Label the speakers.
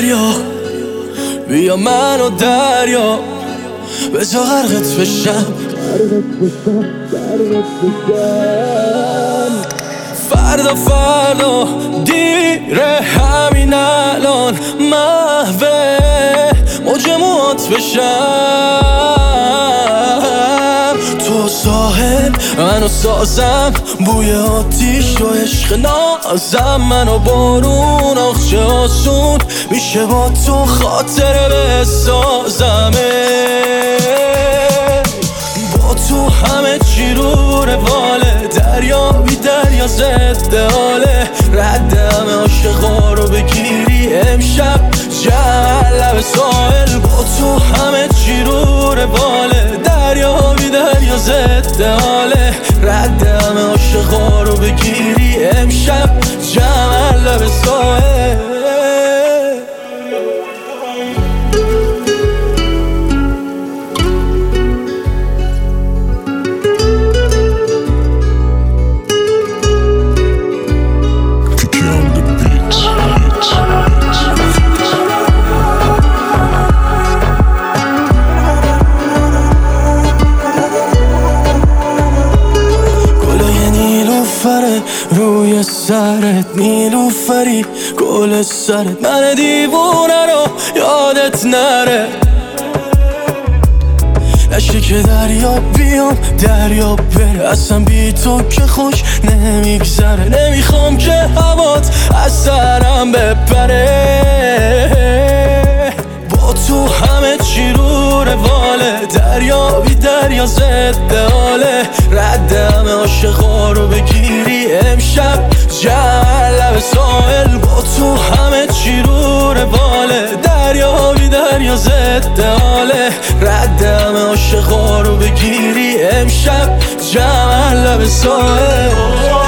Speaker 1: دریا، بیا منو دریا بذار غرقت بشم. فردا فردا دیره همین الان محوه موج موهات بشم. تو ساحل منو سازم، بوی آتیش و عشق نازم، منو بارون آخچه آسون میشه با تو خاطره بسازمه. با تو همه چی رو رواله، دریا بی دریا ضد حاله، رد همه عاشقا رو بگیری امشب جمع لب ساحل. با تو همه چی رو رواله، دریا بی دریا ضد حاله، رد همه عاشقا رو بگیری امشب جمع لب ساحل. روی سرت نیلوفری گل سرت، من دیوونه رو یادت نره. نشه که دریا بیام دریا بره، اصلا بی تو که خوش نمیگذره. نمیخوام که هوات از سرم بپره. با تو همه چی رو رواله، دریا بی دریا ضد حاله، رد همه عاشقا رو بگیری امشب جمع لب ساحل. با تو همه چی رو رواله، دریا بی دریا ضد حاله، رد همه عاشقا رو بگیری امشب جمع لب ساحل.